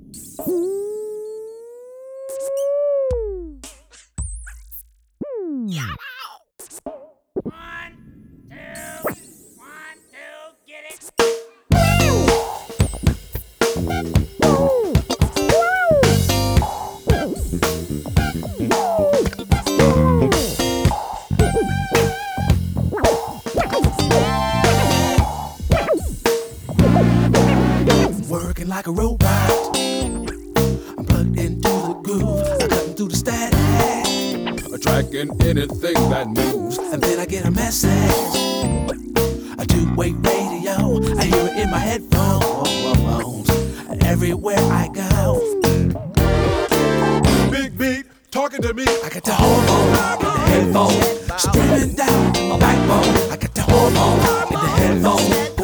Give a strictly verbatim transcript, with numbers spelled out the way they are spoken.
Working like a robot, I'm plugged into the groove. I'm cutting through the static, tracking anything that moves. and then I get a message, a two-way radio. I hear it in my headphones, and everywhere I go. Big beat, talking to me. I got the hormone in the headphones, screaming down my backbone. I got the hormone in the headphones.